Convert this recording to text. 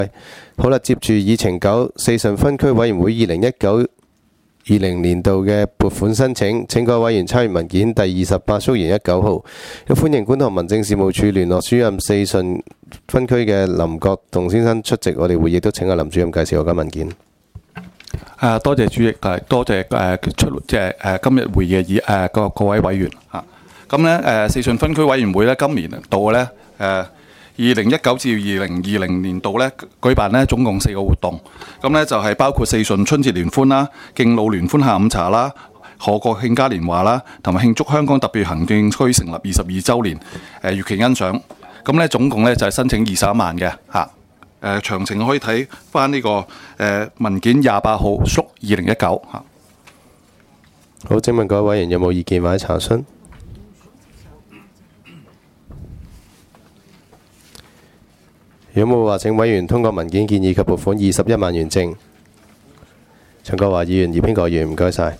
好啦，接住議程9，四順分區委員會2019-20年度嘅撥款申請，請各位委員參閱文件第28縮型19號。又歡迎觀塘民政事務處聯絡主任四順分區嘅林國棟先生出席我哋會議，都請阿林主任介紹嗰間文件。 多謝主席，多謝今日會議嘅各位委員嚇。咁咧四順分區委員會咧今年度咧2019至2020年度咧舉辦咧總共4個活動，咁咧就係包括四順春節聯歡啦、敬老聯歡下午茶啦、賀國慶嘉年華啦，同埋慶祝香港特別行政區成立22週年閱期欣賞。咁咧總共咧就係申請21萬嘅嚇。詳情可以睇翻呢個文件28號縮2019嚇。 好，請問各位委員有冇意見或者查詢？有冇話請委員通過文件建議及撥款21萬元正？陳國華議員、葉興國議員，唔該晒。